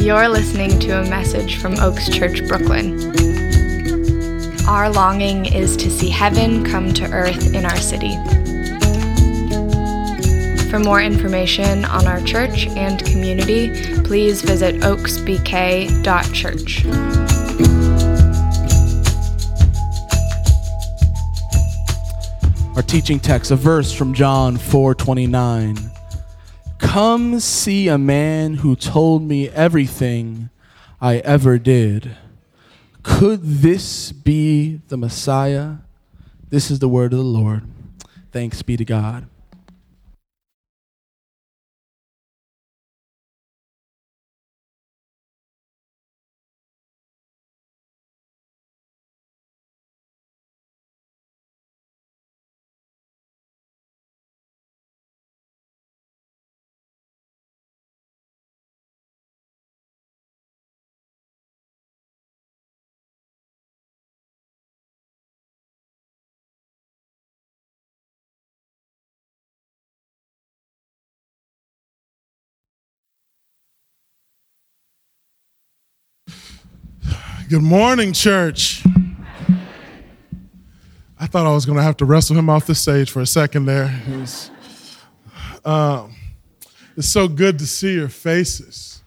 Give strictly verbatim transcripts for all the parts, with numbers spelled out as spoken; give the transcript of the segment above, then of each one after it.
You're listening to a message from Oaks Church, Brooklyn. Our longing is to see heaven come to earth in our city. For more information on our church and community, please visit oaks b k dot church. Our teaching text, a verse from John four twenty-nine. Come see a man who told me everything I ever did. Could this be the Messiah? This is the word of the Lord. Thanks be to God. Good morning, church. I thought I was going to have to wrestle him off the stage for a second there. It was, um, it's so good to see your faces.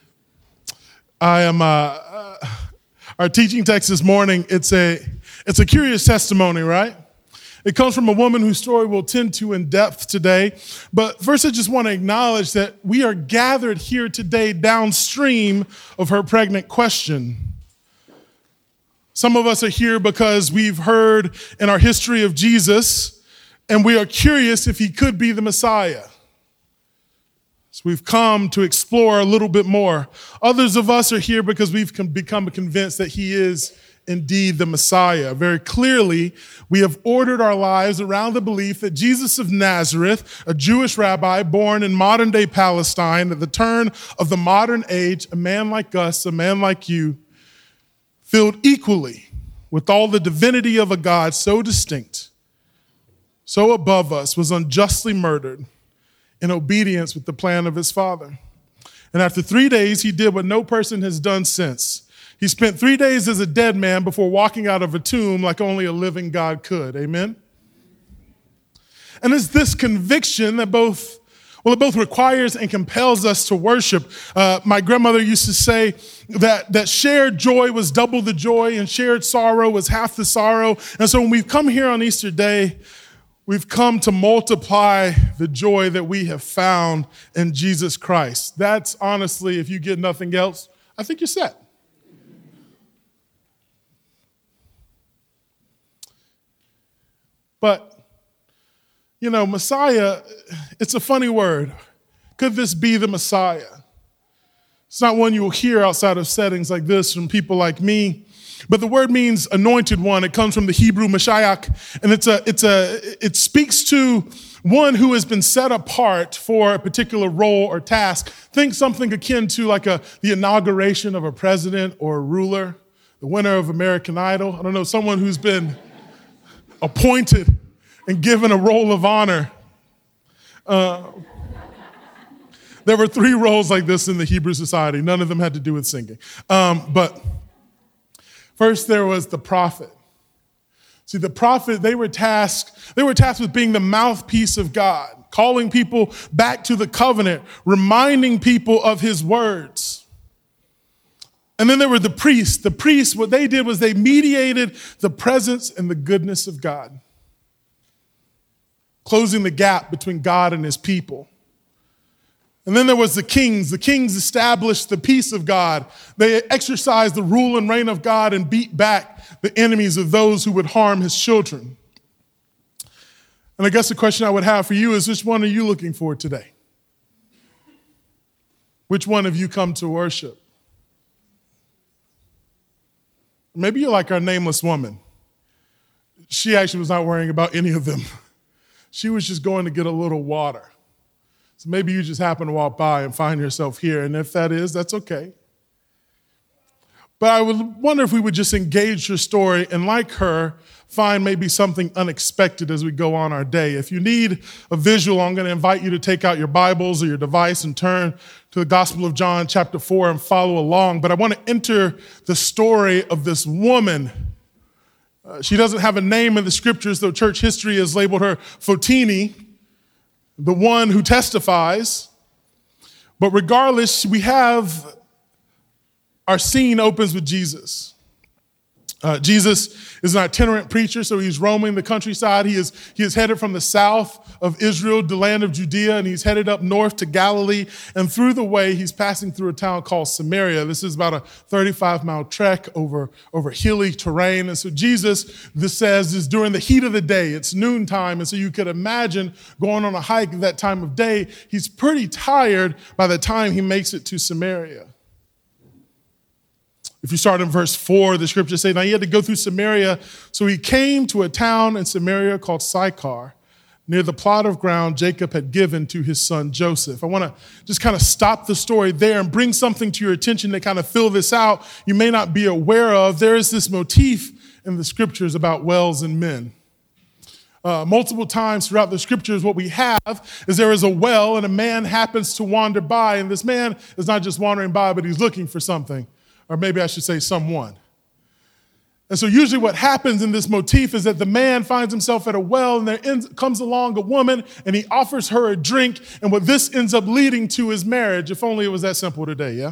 I am, uh, uh, our teaching text this morning, it's a, it's a curious testimony, right? It comes from a woman whose story we'll tend to in depth today. But first, I just want to acknowledge that we are gathered here today downstream of her pregnant question. Some of us are here because we've heard in our history of Jesus, and we are curious if he could be the Messiah. So we've come to explore a little bit more. Others of us are here because we've become convinced that he is indeed the Messiah. Very clearly, we have ordered our lives around the belief that Jesus of Nazareth, a Jewish rabbi born in modern-day Palestine at the turn of the modern age, a man like us, a man like you, filled equally with all the divinity of a God so distinct, so above us, was unjustly murdered in obedience with the plan of his Father. And after three days, he did what no person has done since. He spent three days as a dead man before walking out of a tomb like only a living God could. Amen? And it's this conviction that both Well, it both requires and compels us to worship. Uh, my grandmother used to say that, that shared joy was double the joy and shared sorrow was half the sorrow. And so when we've come here on Easter Day, we've come to multiply the joy that we have found in Jesus Christ. That's honestly, if you get nothing else, I think you're set. But you know, Messiah, it's a funny word. Could this be the Messiah? It's not one you will hear outside of settings like this from people like me. But the word means anointed one. It comes from the Hebrew Mashiach, and it's a, it's a, it speaks to one who has been set apart for a particular role or task. Think something akin to like a, the inauguration of a president or a ruler, the winner of American Idol. I don't know, someone who's been appointed and given a role of honor. Uh, there were three roles like this in the Hebrew society. None of them had to do with singing. Um, but first there was the prophet. See, the prophet, they were tasked, they were tasked with being the mouthpiece of God, calling people back to the covenant, reminding people of his words. And then there were the priests. The priests, what they did was they mediated the presence and the goodness of God, closing the gap between God and his people. And then there was the kings. The kings established the peace of God. They exercised the rule and reign of God and beat back the enemies of those who would harm his children. And I guess the question I would have for you is, which one are you looking for today? Which one have you come to worship? Maybe you're like our nameless woman. She actually was not worrying about any of them. She was just going to get a little water. So maybe you just happen to walk by and find yourself here. And if that is, that's okay. But I would wonder if we would just engage your story and, like her, find maybe something unexpected as we go on our day. If you need a visual, I'm going to invite you to take out your Bibles or your device and turn to the Gospel of John chapter four and follow along. But I want to enter the story of this woman. Uh, she doesn't have a name in the scriptures, though church history has labeled her Fotini, the one who testifies. But regardless, we have our scene opens with Jesus. Uh, Jesus is an itinerant preacher, so he's roaming the countryside. He is, he is headed from the south of Israel, the land of Judea, and he's headed up north to Galilee. And through the way, he's passing through a town called Samaria. This is about a thirty-five mile trek over, over hilly terrain. And so Jesus, this says, is during the heat of the day. It's noontime, and so you could imagine going on a hike at that time of day. He's pretty tired by the time he makes it to Samaria. If you start in verse four, the scriptures say, now he had to go through Samaria. So he came to a town in Samaria called Sychar, near the plot of ground Jacob had given to his son Joseph. I want to just kind of stop the story there and bring something to your attention to kind of fill this out you may not be aware of. There is this motif in the scriptures about wells and men. Uh, multiple times throughout the scriptures, what we have is there is a well and a man happens to wander by. And this man is not just wandering by, but he's looking for something. Or maybe I should say someone. And so usually what happens in this motif is that the man finds himself at a well and there ends, comes along a woman and he offers her a drink. And what this ends up leading to is marriage. If only it was that simple today, yeah?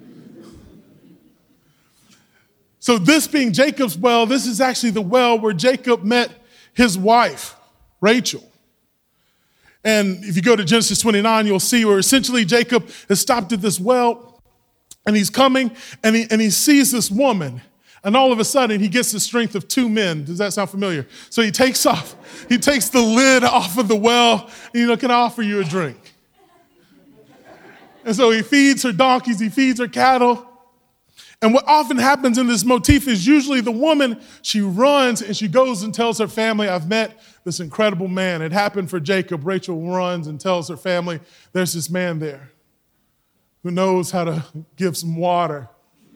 So this being Jacob's well, this is actually the well where Jacob met his wife, Rachel. And if you go to Genesis twenty-nine, you'll see where essentially Jacob has stopped at this well. And he's coming, and he, and he sees this woman, and all of a sudden, he gets the strength of two men. Does that sound familiar? So he takes off, he takes the lid off of the well, and, you know, can I offer you a drink? And so he feeds her donkeys, he feeds her cattle. And what often happens in this motif is usually the woman, she runs, and she goes and tells her family, I've met this incredible man. It happened for Jacob. Rachel runs and tells her family, there's this man there who knows how to give some water.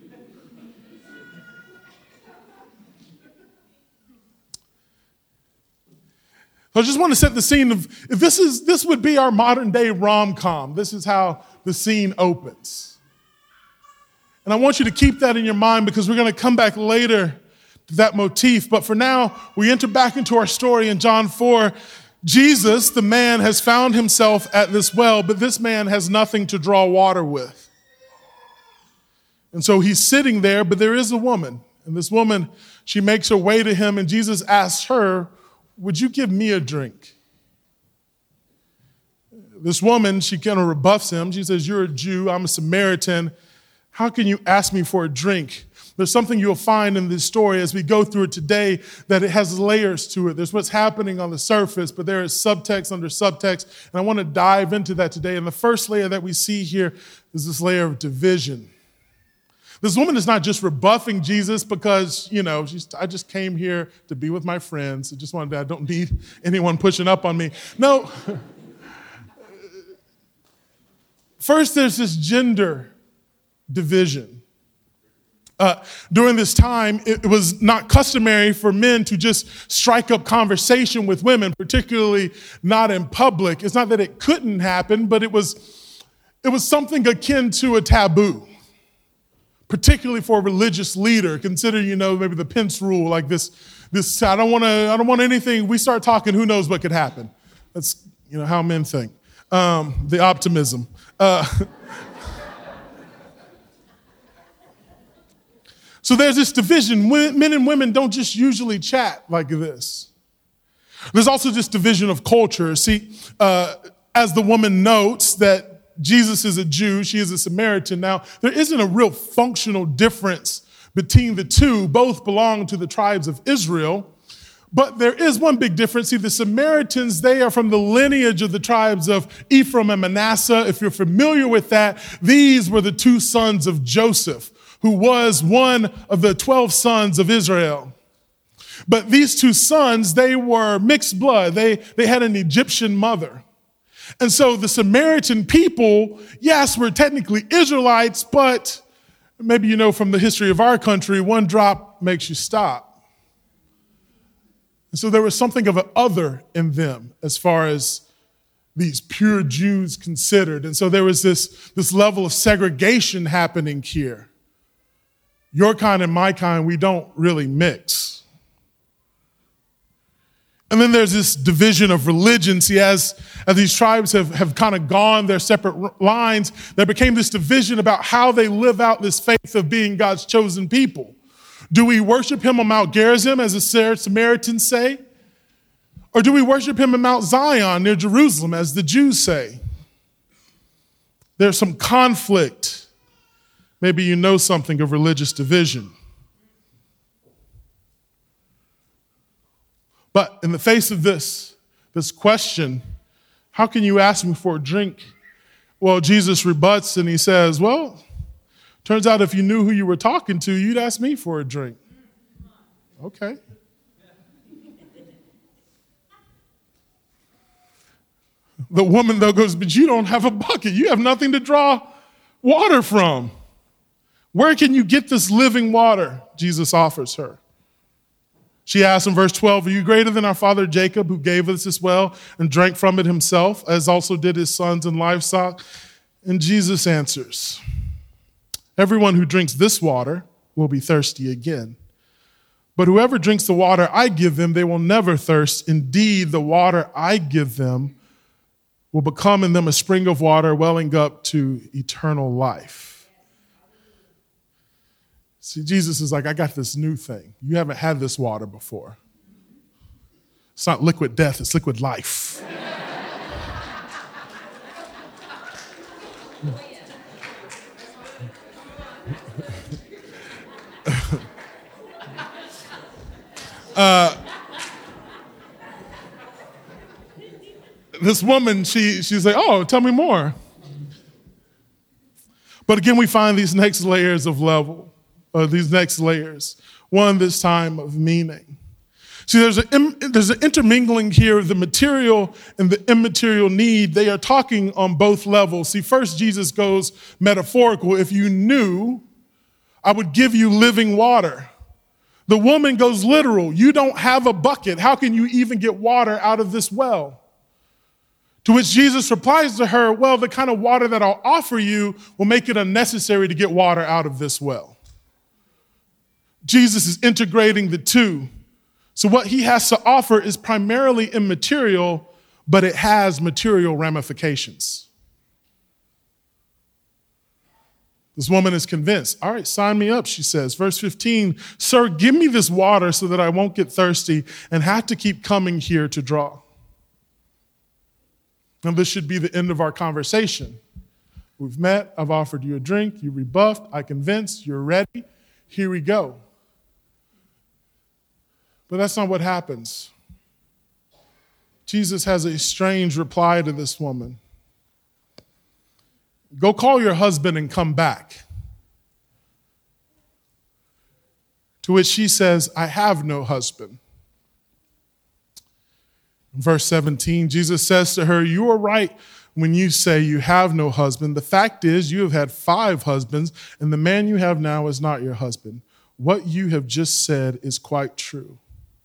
So I just want to set the scene of, if this is this would be our modern day rom-com. This is how the scene opens. And I want you to keep that in your mind because we're going to come back later to that motif. But for now, we enter back into our story in John four. Jesus, the man, has found himself at this well, but this man has nothing to draw water with. And so he's sitting there, but there is a woman. And this woman, she makes her way to him, and Jesus asks her, would you give me a drink? This woman, she kind of rebuffs him. She says, you're a Jew, I'm a Samaritan. How can you ask me for a drink? There's something you'll find in this story as we go through it today that it has layers to it. There's what's happening on the surface, but there is subtext under subtext. And I want to dive into that today. And the first layer that we see here is this layer of division. This woman is not just rebuffing Jesus because, you know, she's, I just came here to be with my friends. I just wanted to, I don't need anyone pushing up on me. No. First, there's this gender division. Uh, during this time, it, it was not customary for men to just strike up conversation with women, particularly not in public. It's not that it couldn't happen, but it was, it was something akin to a taboo, particularly for a religious leader. Consider, you know, maybe the Pence rule, like this, this I don't want to, I don't want anything. We start talking, who knows what could happen. That's, you know, how men think. Um, the optimism. Uh, So there's this division. Men and women don't just usually chat like this. There's also this division of culture. See, uh, as the woman notes that Jesus is a Jew, she is a Samaritan. Now, there isn't a real functional difference between the two. Both belong to the tribes of Israel. But there is one big difference. See, the Samaritans, they are from the lineage of the tribes of Ephraim and Manasseh. If you're familiar with that, these were the two sons of Joseph, who was one of the twelve sons of Israel. But these two sons, they were mixed blood. They, they had an Egyptian mother. And so the Samaritan people, yes, were technically Israelites, but maybe you know from the history of our country, one drop makes you stop. And so there was something of an other in them as far as these pure Jews considered. And so there was this, this level of segregation happening here. Your kind and my kind, we don't really mix. And then there's this division of religion. See, as, as these tribes have, have kind of gone their separate lines, there became this division about how they live out this faith of being God's chosen people. Do we worship him on Mount Gerizim, as the Samaritans say? Or do we worship him in Mount Zion near Jerusalem, as the Jews say? There's some conflict. Maybe you know something of religious division. But in the face of this, this question, how can you ask me for a drink? Well, Jesus rebuts and he says, well, turns out if you knew who you were talking to, you'd ask me for a drink. Okay. The woman, though, goes, but you don't have a bucket. You have nothing to draw water from. Where can you get this living water? Jesus offers her. She asks in verse twelve, are you greater than our father Jacob, who gave us this well and drank from it himself, as also did his sons and livestock? And Jesus answers, everyone who drinks this water will be thirsty again. But whoever drinks the water I give them, they will never thirst. Indeed, the water I give them will become in them a spring of water welling up to eternal life. See, Jesus is like, I got this new thing. You haven't had this water before. It's not liquid death, it's liquid life. uh, this woman, she, she's like, oh, tell me more. But again, we find these next layers of level. Uh, these next layers, one this time of meaning. See, there's, a, there's an intermingling here of the material and the immaterial need. They are talking on both levels. See, first Jesus goes metaphorical. If you knew, I would give you living water. The woman goes literal. You don't have a bucket. How can you even get water out of this well? To which Jesus replies to her, well, the kind of water that I'll offer you will make it unnecessary to get water out of this well. Jesus is integrating the two. So what he has to offer is primarily immaterial, but it has material ramifications. This woman is convinced. All right, sign me up, she says. Verse fifteen, sir, give me this water so that I won't get thirsty and have to keep coming here to draw. Now, this should be the end of our conversation. We've met, I've offered you a drink, you rebuffed, I convinced, you're ready, here we go. But that's not what happens. Jesus has a strange reply to this woman. Go call your husband and come back. To which she says, I have no husband. In verse seventeen, Jesus says to her, you are right when you say you have no husband. The fact is, you have had five husbands, and the man you have now is not your husband. What you have just said is quite true.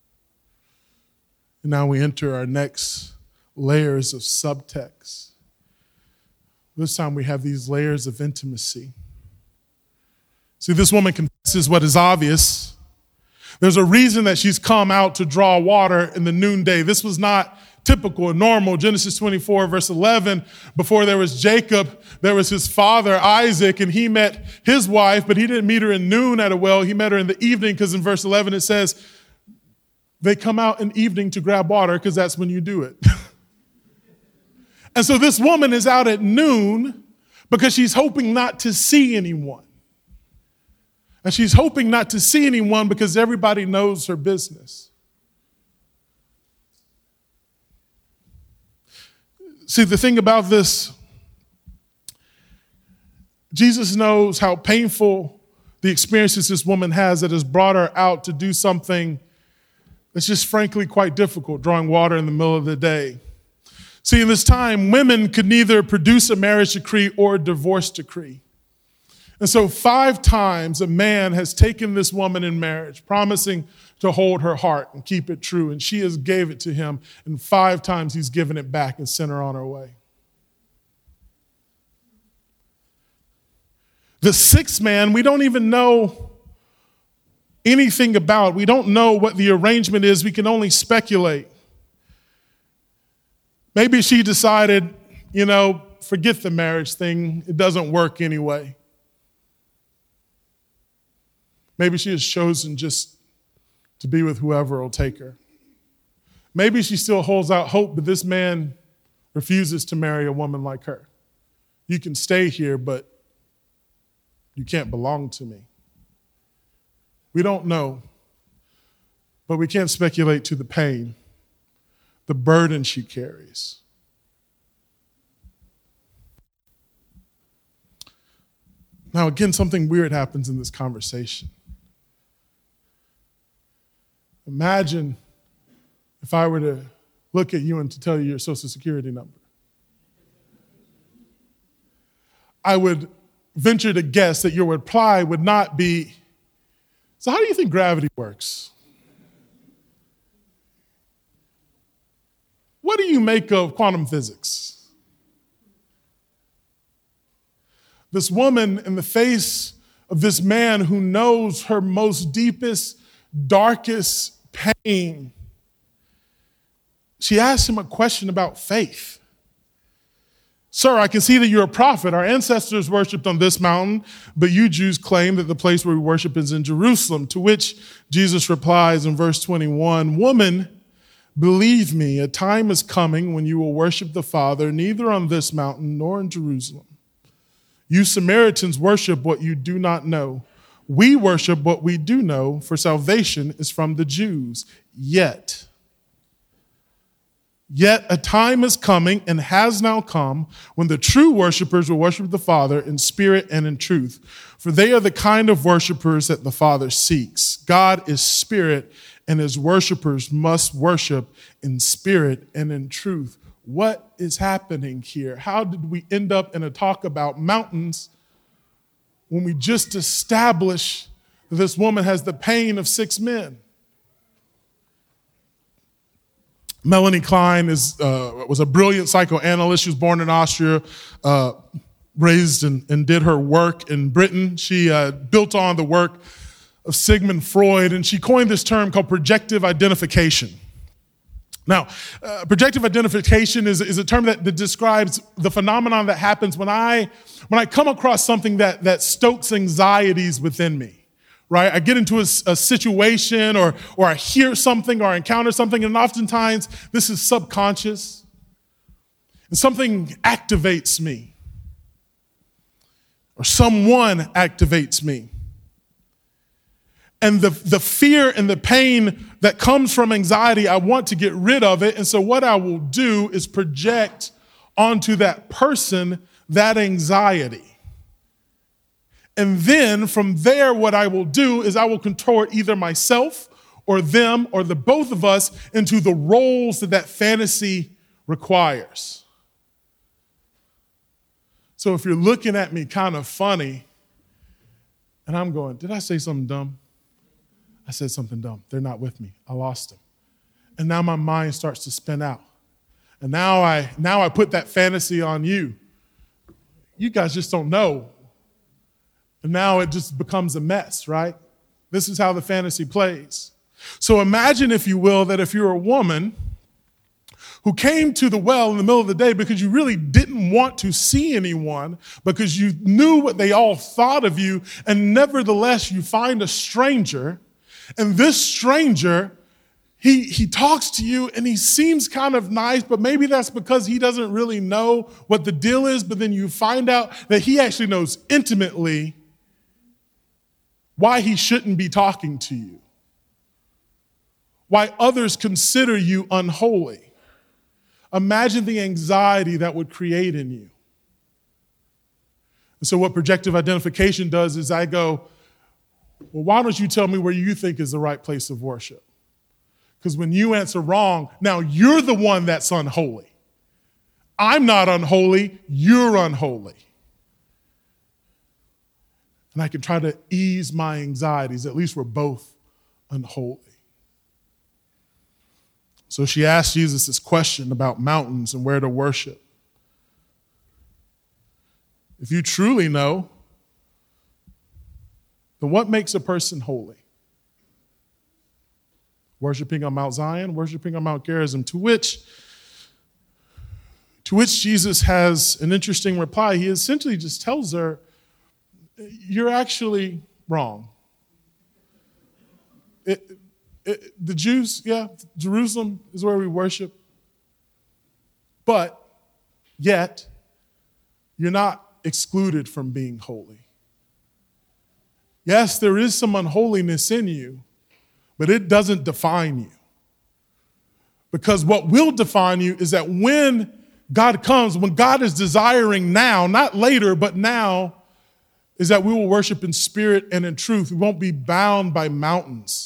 And now we enter our next layers of subtext. This time we have these layers of intimacy. See, this woman confesses what is obvious. There's a reason that she's come out to draw water in the noonday. This was not typical or normal. Genesis twenty-four, verse eleven, before there was Jacob, there was his father, Isaac, and he met his wife, but he didn't meet her in noon at a well. He met her in the evening, because in verse eleven it says, they come out in evening to grab water because that's when you do it. And so this woman is out at noon because she's hoping not to see anyone. And she's hoping not to see anyone because everybody knows her business. See, the thing about this, Jesus knows how painful the experiences this woman has that has brought her out to do something that's just frankly quite difficult, drawing water in the middle of the day. See, in this time, women could neither produce a marriage decree or a divorce decree. And so five times a man has taken this woman in marriage, promising to hold her heart and keep it true. And she has gave it to him. And five times he's given it back and sent her on her way. The sixth man, we don't even know anything about. We don't know what the arrangement is. We can only speculate. Maybe she decided, you know, forget the marriage thing. It doesn't work anyway. Maybe she has chosen just to be with whoever will take her. Maybe she still holds out hope, but this man refuses to marry a woman like her. You can stay here, but you can't belong to me. We don't know, but we can't speculate to the pain, the burden she carries. Now, again, something weird happens in this conversation. Imagine if I were to look at you and to tell you your social security number. I would venture to guess that your reply would not be, so how do you think gravity works? What do you make of quantum physics? This woman in the face of this man who knows her most deepest, darkest pain, she asks him a question about faith. Sir, I can see that you're a prophet. Our ancestors worshiped on this mountain, but you Jews claim that the place where we worship is in Jerusalem. To which Jesus replies in verse twenty-one, Woman, believe me, a time is coming when you will worship the Father, neither on this mountain nor in Jerusalem. You Samaritans worship what you do not know. We worship what we do know, for salvation is from the Jews. Yet, yet a time is coming and has now come when the true worshipers will worship the Father in spirit and in truth, for they are the kind of worshipers that the Father seeks. God is spirit, and his worshipers must worship in spirit and in truth. What is happening here? How did we end up in a talk about mountains when we just established that this woman has the pain of six men? Melanie Klein is, uh, was a brilliant psychoanalyst. She was born in Austria, uh, raised and, and did her work in Britain. She uh, built on the work of Sigmund Freud, and she coined this term called projective identification. Now, uh, projective identification is, is a term that, that describes the phenomenon that happens when I when I come across something that, that stokes anxieties within me, right? I get into a, a situation or, or I hear something or I encounter something, and oftentimes this is subconscious, and something activates me, or someone activates me. And the, the fear and the pain that comes from anxiety, I want to get rid of it. And so what I will do is project onto that person that anxiety. And then from there, what I will do is I will contort either myself or them or the both of us into the roles that that fantasy requires. So if you're looking at me kind of funny, and I'm going, did I say something dumb? I said something dumb. They're not with me. I lost them. And now my mind starts to spin out. And now I now I put that fantasy on you. You guys just don't know. And now it just becomes a mess, right? This is how the fantasy plays. So imagine, if you will, that if you're a woman who came to the well in the middle of the day because you really didn't want to see anyone, because you knew what they all thought of you, and nevertheless you find a stranger. And this stranger, he, he talks to you and he seems kind of nice, but maybe that's because he doesn't really know what the deal is. But then you find out that he actually knows intimately why he shouldn't be talking to you, why others consider you unholy. Imagine the anxiety that would create in you. And so what projective identification does is I go, well, why don't you tell me where you think is the right place of worship? Because when you answer wrong, now you're the one that's unholy. I'm not unholy, you're unholy. and I can try to ease my anxieties. At least we're both unholy. So she asked Jesus this question about mountains and where to worship. If you truly know, then what makes a person holy? Worshiping on Mount Zion, worshiping on Mount Gerizim, to which, to which Jesus has an interesting reply. He essentially just tells her, you're actually wrong. It, it, the Jews, yeah, Jerusalem is where we worship. But yet, you're not excluded from being holy. Yes, there is some unholiness in you, but it doesn't define you. Because what will define you is that when God comes, when God is desiring now, not later, but now, is that we will worship in spirit and in truth. We won't be bound by mountains.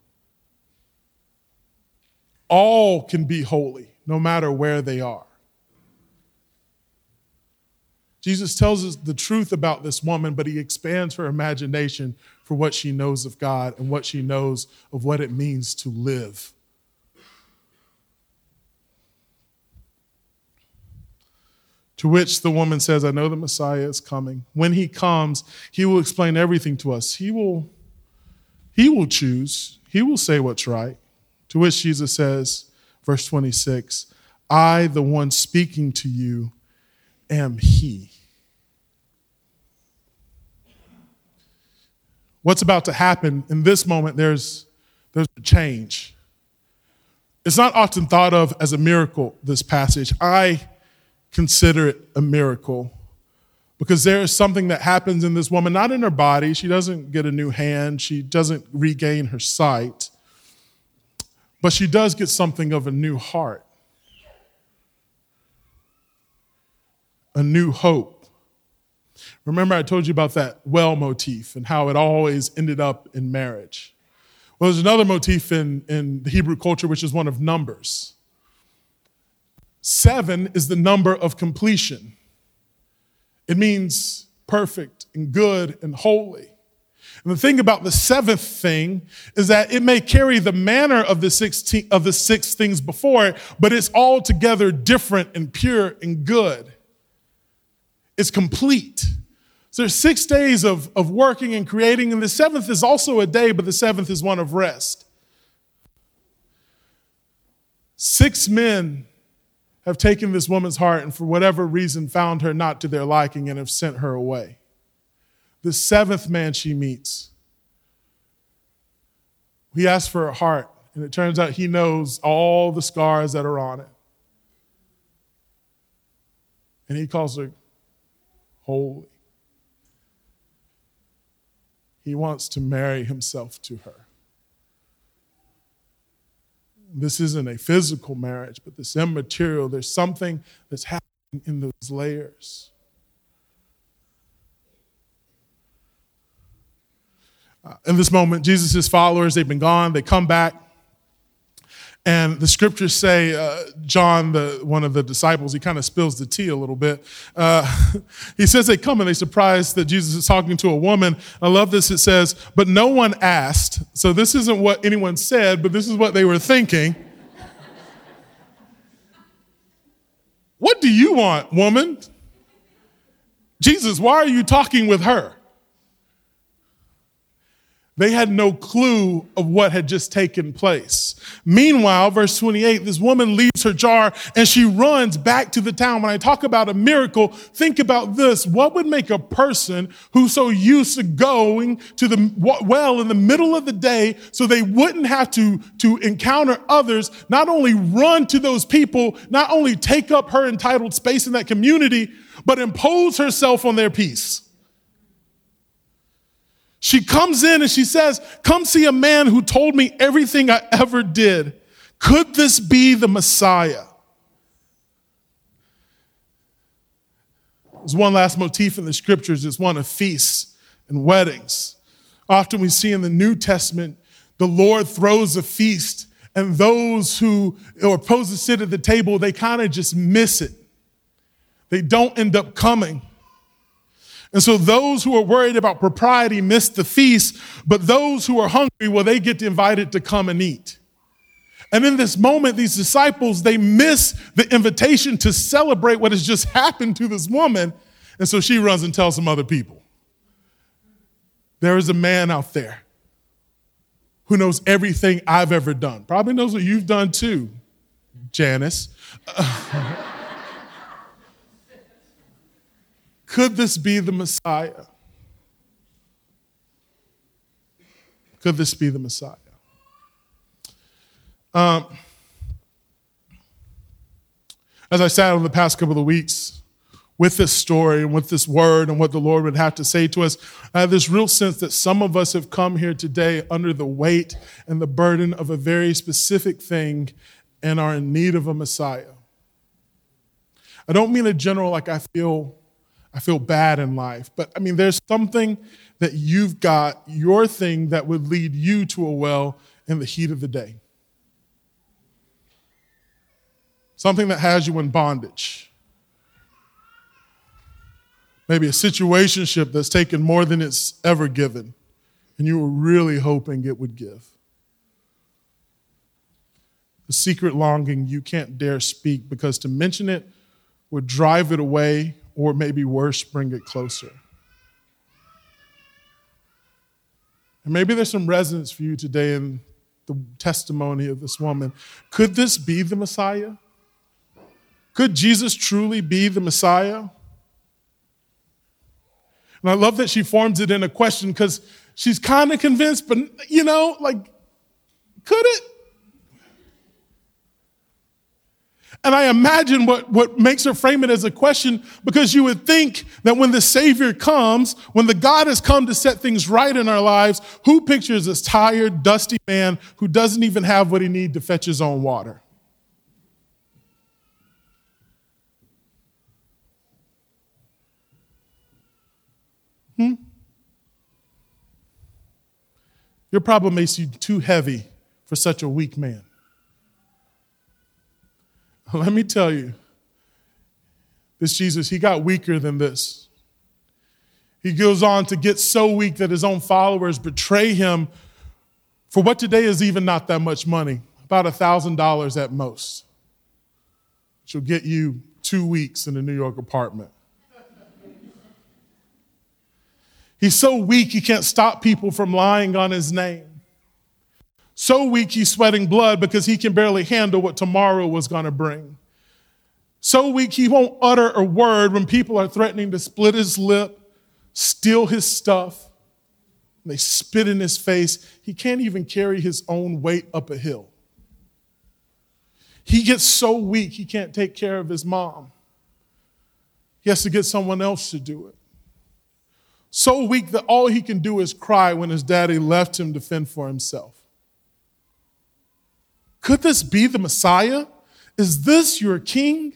All can be holy, no matter where they are. Jesus tells us the truth about this woman, but he expands her imagination for what she knows of God and what she knows of what it means to live. To which the woman says, I know the Messiah is coming. When he comes, he will explain everything to us. He will, he will choose. He will say what's right. To which Jesus says, verse twenty-six, I, the one speaking to you, am he. What's about to happen in this moment, there's, there's a change. It's not often thought of as a miracle, this passage. I consider it a miracle because there is something that happens in this woman, not in her body. She doesn't get a new hand. She doesn't regain her sight. But she does get something of a new heart, a new hope. Remember I told you about that well motif and how it always ended up in marriage. Well, there's another motif in, in the Hebrew culture, which is one of numbers. Seven is the number of completion. It means perfect and good and holy. And the thing about the seventh thing is that it may carry the manner of the sixteen of the six things before it, but it's altogether different and pure and good. It's complete. So there's six days of, of working and creating, and the seventh is also a day, but the seventh is one of rest. Six men have taken this woman's heart and for whatever reason found her not to their liking and have sent her away. The seventh man she meets, he asks for her heart, and it turns out he knows all the scars that are on it. And he calls her holy. He wants to marry himself to her. This isn't a physical marriage, but this immaterial. There's something that's happening in those layers. Uh, in this moment, Jesus' followers, they've been gone, they come back, and the scriptures say, uh, John, the, one of the disciples, he kind of spills the tea a little bit. Uh, he says they come and they surprised that Jesus is talking to a woman. I love this, it says, but no one asked. So this isn't what anyone said, but this is what they were thinking. What do you want, woman? Jesus, why are you talking with her? They had no clue of what had just taken place. Meanwhile, verse twenty-eight, this woman leaves her jar and she runs back to the town. When I talk about a miracle, think about this. What would make a person who's so used to going to the well in the middle of the day so they wouldn't have to, to encounter others, not only run to those people, not only take up her entitled space in that community, but impose herself on their peace? She comes in and she says, come see a man who told me everything I ever did. Could this be the Messiah? There's one last motif in the scriptures. It's one of feasts and weddings. Often we see in the New Testament, the Lord throws a feast and those who are supposed to sit at the table, they kind of just miss it. They don't end up coming. And so those who are worried about propriety miss the feast, but those who are hungry, well, they get invited to come and eat. And in this moment, these disciples, they miss the invitation to celebrate what has just happened to this woman. And so she runs and tells some other people. There is a man out there who knows everything I've ever done. Probably knows what you've done too, Janice. Could this be the Messiah? Could this be the Messiah? Um, as I sat over the past couple of weeks with this story and with this word and what the Lord would have to say to us, I have this real sense that some of us have come here today under the weight and the burden of a very specific thing and are in need of a Messiah. I don't mean a general like I feel I feel bad in life, but I mean there's something that you've got, your thing that would lead you to a well in the heat of the day. Something that has you in bondage. Maybe a situationship that's taken more than it's ever given, and you were really hoping it would give. The secret longing you can't dare speak because to mention it would drive it away, or maybe worse, bring it closer. And maybe there's some resonance for you today in the testimony of this woman. Could this be the Messiah? Could Jesus truly be the Messiah? And I love that she forms it in a question because she's kind of convinced, but you know, like, could it? And I imagine what, what makes her frame it as a question, because you would think that when the Savior comes, when the God has come to set things right in our lives, who pictures this tired, dusty man who doesn't even have what he needs to fetch his own water? Hmm? Your problem makes you too heavy for such a weak man. Let me tell you, this Jesus, he got weaker than this. He goes on to get so weak that his own followers betray him for what today is even not that much money, about one thousand dollars at most, which will get you two weeks in a New York apartment. He's so weak he can't stop people from lying on his name. So weak he's sweating blood because he can barely handle what tomorrow was going to bring. So weak he won't utter a word when people are threatening to split his lip, steal his stuff. They spit in his face. He can't even carry his own weight up a hill. He gets so weak he can't take care of his mom. He has to get someone else to do it. So weak that all he can do is cry when his daddy left him to fend for himself. Could this be the Messiah? Is this your king?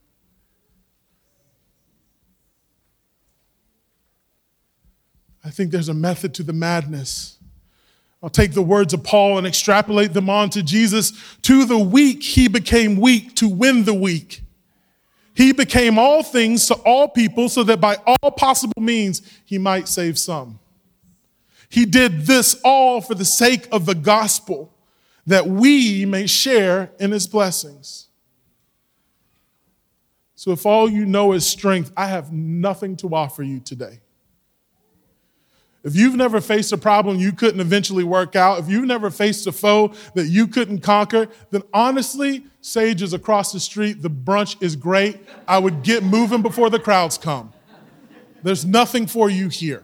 I think there's a method to the madness. I'll take the words of Paul and extrapolate them onto Jesus. To the weak, he became weak to win the weak. He became all things to all people so that by all possible means he might save some. He did this all for the sake of the gospel, that we may share in his blessings. So if all you know is strength, I have nothing to offer you today. If you've never faced a problem you couldn't eventually work out, if you've never faced a foe that you couldn't conquer, then honestly, Sage is across the street. The brunch is great. I would get moving before the crowds come. There's nothing for you here.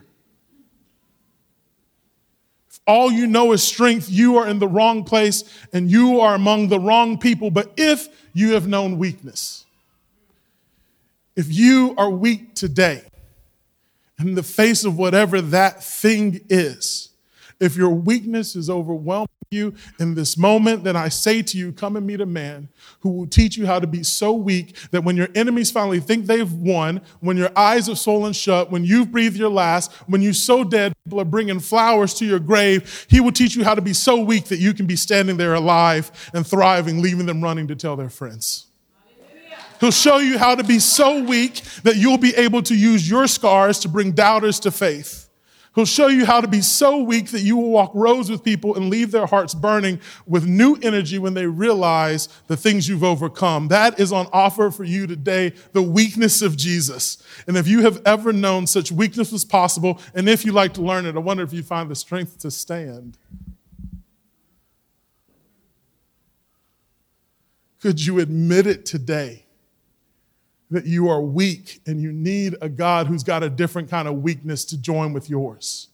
If all you know is strength, you are in the wrong place and you are among the wrong people. But if you have known weakness, if you are weak today, in the face of whatever that thing is, if your weakness is overwhelming you in this moment, then I say to you, come and meet a man who will teach you how to be so weak that when your enemies finally think they've won, when your eyes are swollen shut, when you've breathed your last, when you're so dead, people are bringing flowers to your grave, he will teach you how to be so weak that you can be standing there alive and thriving, leaving them running to tell their friends. Hallelujah. He'll show you how to be so weak that you'll be able to use your scars to bring doubters to faith. He'll show you how to be so weak that you will walk rows with people and leave their hearts burning with new energy when they realize the things you've overcome. That is on offer for you today, the weakness of Jesus. And if you have ever known such weakness was possible, and if you like to learn it, I wonder if you find the strength to stand. Could you admit it today? That you are weak and you need a God who's got a different kind of weakness to join with yours.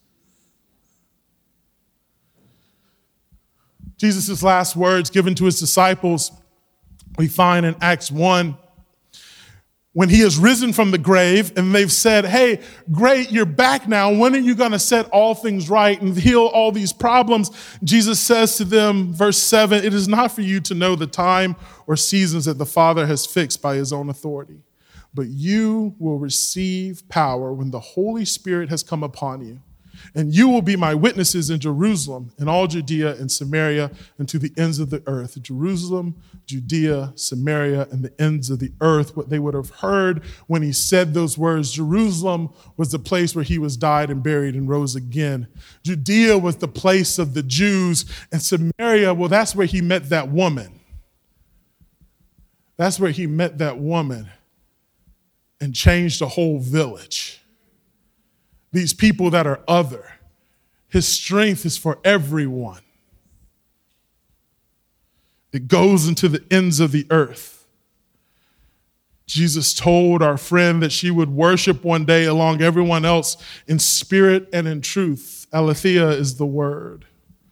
Jesus' last words given to his disciples, we find in Acts one, when he has risen from the grave and they've said, hey, great, you're back now. When are you going to set all things right and heal all these problems? Jesus says to them, verse seven, it is not for you to know the time or seasons that the Father has fixed by his own authority, but you will receive power when the Holy Spirit has come upon you. And you will be my witnesses in Jerusalem, in all Judea and Samaria, and to the ends of the earth. Jerusalem, Judea, Samaria, and the ends of the earth. What they would have heard when he said those words, Jerusalem was the place where he was died and buried and rose again. Judea was the place of the Jews. And Samaria, well, that's where he met that woman. That's where he met that woman and changed the whole village. These people that are other. His strength is for everyone. It goes into the ends of the earth. Jesus told our friend that she would worship one day along everyone else in spirit and in truth. Aletheia is the word.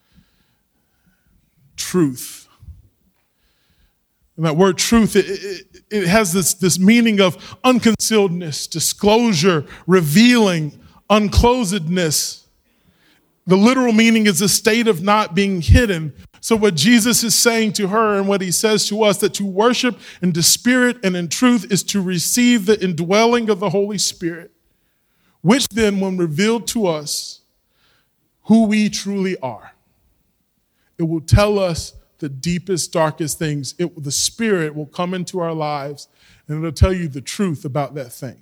Truth. And that word truth, it, it, it has this, this meaning of unconcealedness, disclosure, revealing, unclosedness. The literal meaning is a state of not being hidden. So what Jesus is saying to her and what he says to us, that to worship in the Spirit and in truth is to receive the indwelling of the Holy Spirit, which then, when revealed to us who we truly are, it will tell us the deepest, darkest things. It, the Spirit will come into our lives and it'll tell you the truth about that thing.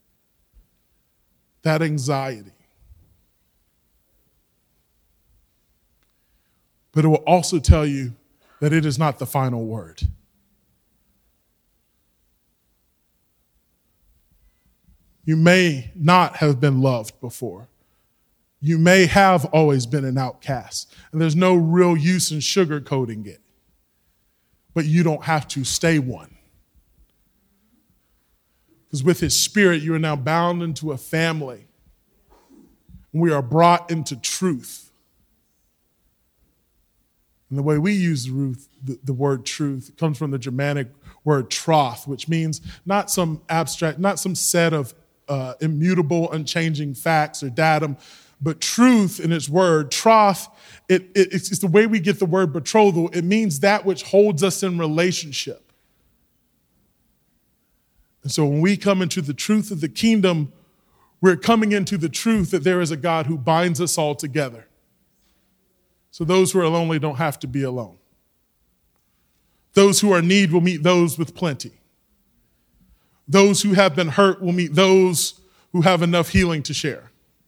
That anxiety. But it will also tell you that it is not the final word. You may not have been loved before. You may have always been an outcast, and there's no real use in sugarcoating it. But you don't have to stay one. Because with his Spirit, you are now bound into a family. We are brought into truth. And the way we use the, the word truth, it comes from the Germanic word troth, which means not some abstract, not some set of uh, immutable, unchanging facts or datum, but truth in its word. Troth, it, it, it's, it's the way we get the word betrothal. It means that which holds us in relationship. And so when we come into the truth of the kingdom, we're coming into the truth that there is a God who binds us all together. So those who are lonely don't have to be alone. Those who are in need will meet those with plenty. Those who have been hurt will meet those who have enough healing to share.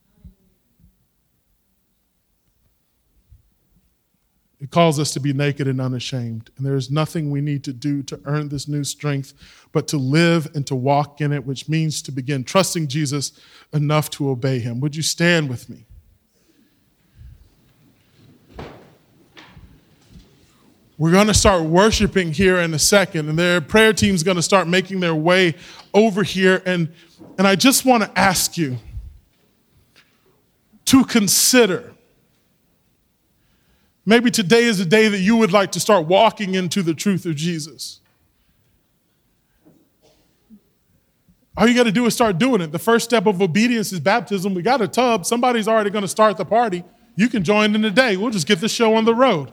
It calls us to be naked and unashamed. And there is nothing we need to do to earn this new strength, but to live and to walk in it, which means to begin trusting Jesus enough to obey him. Would you stand with me? We're going to start worshiping here in a second, and their prayer team's going to start making their way over here. And, and I just want to ask you to consider, maybe today is a day that you would like to start walking into the truth of Jesus. All you got to do is start doing it. The first step of obedience is baptism. We got a tub. Somebody's already going to start the party. You can join in today. We'll just get the show on the road.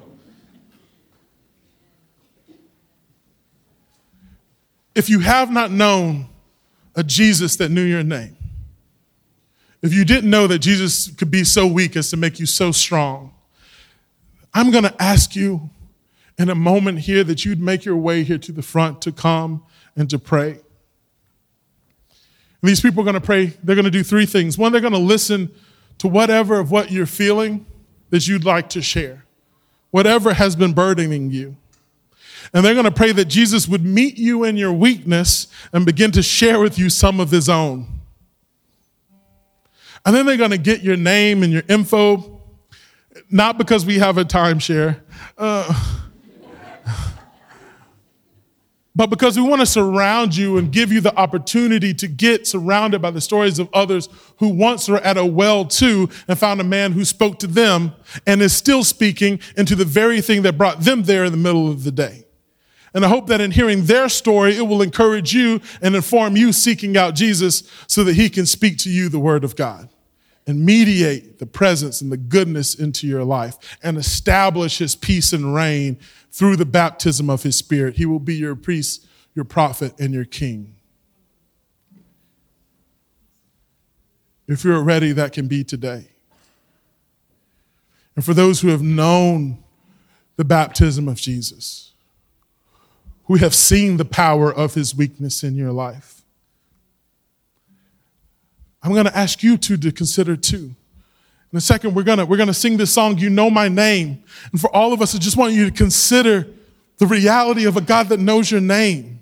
If you have not known a Jesus that knew your name, if you didn't know that Jesus could be so weak as to make you so strong, I'm going to ask you in a moment here that you'd make your way here to the front to come and to pray. And these people are going to pray. They're going to do three things. One, they're going to listen to whatever of what you're feeling that you'd like to share, whatever has been burdening you. And they're going to pray that Jesus would meet you in your weakness and begin to share with you some of his own. And then they're going to get your name and your info, not because we have a timeshare, uh, but because we want to surround you and give you the opportunity to get surrounded by the stories of others who once were at a well too and found a man who spoke to them and is still speaking into the very thing that brought them there in the middle of the day. And I hope that in hearing their story, it will encourage you and inform you seeking out Jesus so that he can speak to you the word of God and mediate the presence and the goodness into your life and establish his peace and reign through the baptism of his Spirit. He will be your priest, your prophet, and your king. If you're ready, that can be today. And for those who have known the baptism of Jesus, who have seen the power of his weakness in your life, I'm going to ask you two to consider too. In a second, we're gonna, we're gonna sing this song, You Know My Name. And for all of us, I just want you to consider the reality of a God that knows your name.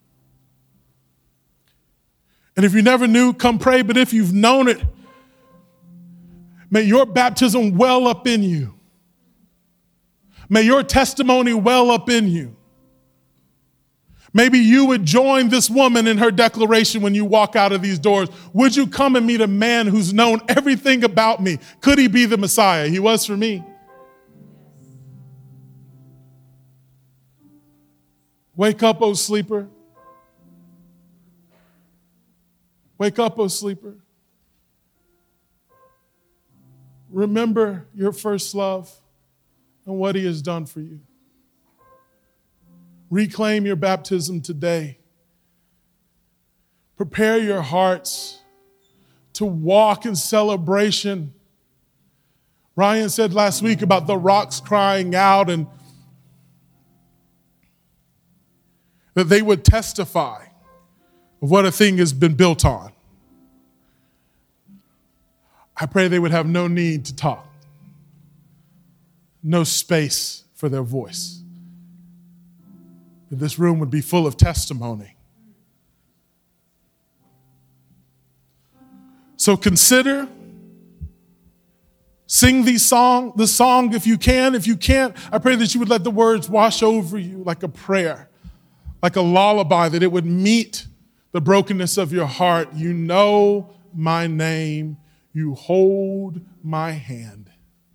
And if you never knew, come pray. But if you've known it, may your baptism well up in you. May your testimony well up in you. Maybe you would join this woman in her declaration when you walk out of these doors. Would you come and meet a man who's known everything about me? Could he be the Messiah? He was for me. Wake up, O sleeper. Wake up, O sleeper. Remember your first love and what he has done for you. Reclaim your baptism today. Prepare your hearts to walk in celebration. Ryan said last week about the rocks crying out and that they would testify of what a thing has been built on. I pray they would have no need to talk, no space for their voice. That this room would be full of testimony. So consider, sing these song, the song if you can. If you can't, I pray that you would let the words wash over you like a prayer, like a lullaby, that it would meet the brokenness of your heart. You know my name. You hold my hand.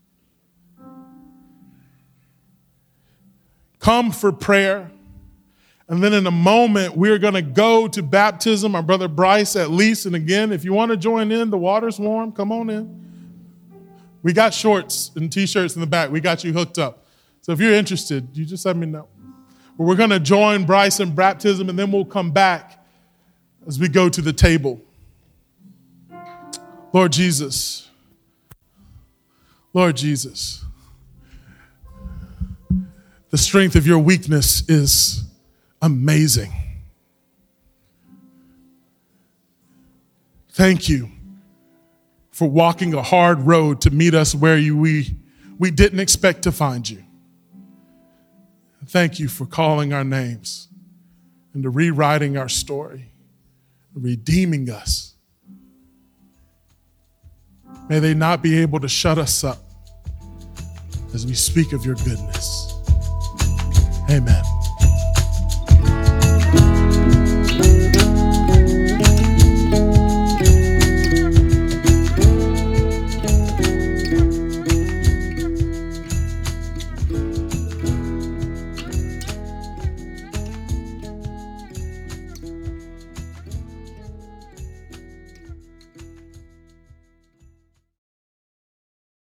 Come for prayer. And then in a moment, we're going to go to baptism. Our brother Bryce, at least. And again, if you want to join in, the water's warm. Come on in. We got shorts and T-shirts in the back. We got you hooked up. So if you're interested, you just let me know. But we're going to join Bryce in baptism, and then we'll come back as we go to the table. Lord Jesus. Lord Jesus. The strength of your weakness is amazing. Thank you for walking a hard road to meet us where you, we, we didn't expect to find you. Thank you for calling our names and to rewriting our story, redeeming us. May they not be able to shut us up as we speak of your goodness. Amen.